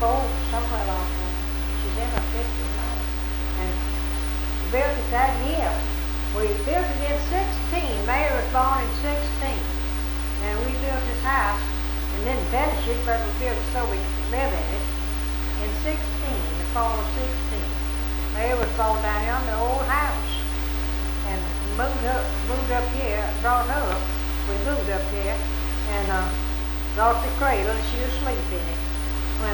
54, somewhere along there. She's in her 50s now. And we built it that year. We built it in 16. Mayor was born in 16. And we built his house and didn't finish it, but we built it so we could live in it in 16, the fall of 16. Mayor was born down here in the old house. And moved up here, brought her up. We moved up here and brought the cradle and she was asleep in it when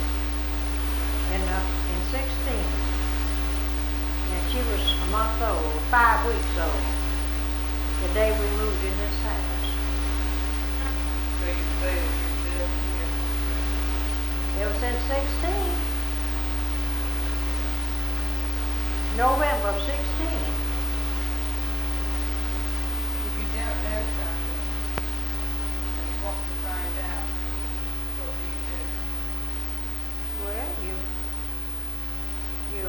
in 16. And she was a month old, 5 weeks old, the day we moved in this house. So you say that you're still here? It was in 16. November of 16. If you don't know something, and you want to find out, what do you do? Well, you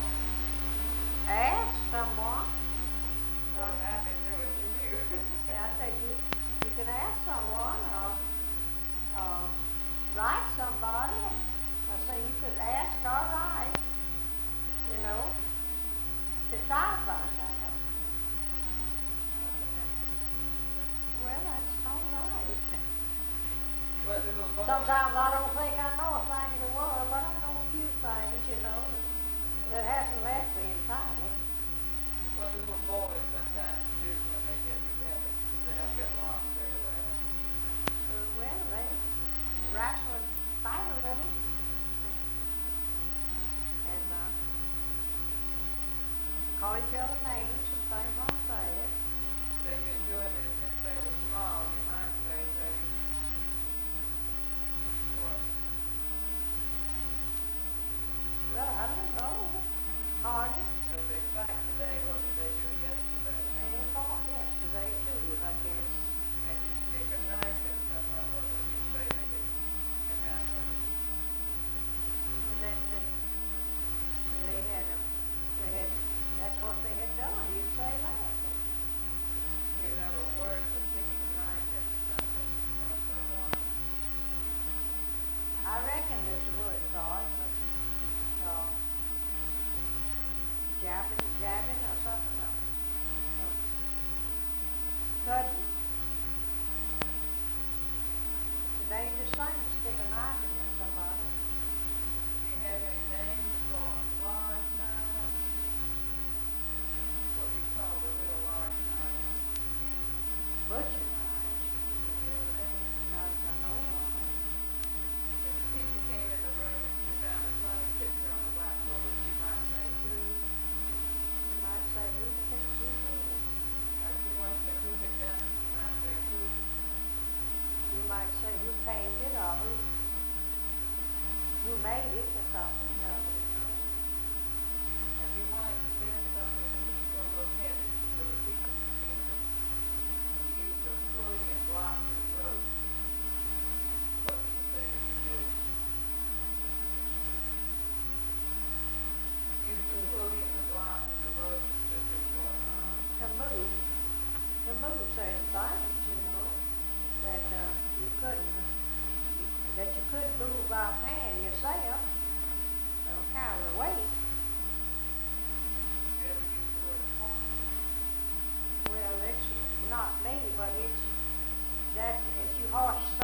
ask someone. Well, I've been doing it to you. Yeah, I said you can ask someone or write somebody. I say you could ask or write, you know, to try to find out. Well, that's all right. What little boy? Sometimes I don't think I know a thing in the world, but I know a few things, you know, that haven't left me in time. What little boys sometimes do when they get together. They don't get along very well. Well, they wrestle and fight a little, and call each other names and things like that. They've been doing it since they were small. You might say they, what? Well, I don't know. Hardly. So they fight today, what did they do yesterday? They fought yesterday too, I guess. And you stick a knife in someone, what would you say that can happen? That they had that's what they had done. You'd say that. You know a word for sticking a knife into something or someone? I reckon there's a word for it, but jabbing or something, or cutting. It's a dangerous thing to stick a knife into somebody. Do you have any names for large knives? What do you call a real large knife? Butcher knives. Do you have a name? Knives I know of. If the teacher came in the room and she found a funny picture on the blackboard, she might say, who? You might say, whose picture is this? Or if you wanted to know who had done it, she might say, who? You might say who painted or who made it or something. No, you know. If you wanted to lift something that was a little heavy so the people could see it, you used a pulley and blocks and rope. What do you say that you do? Use the pulley and the blocks and the rope to do what? To move certain things, you know, that you could move by hand yourself, carry the weight. You ever use the word point? Well, it's not me, but it's that as you hoist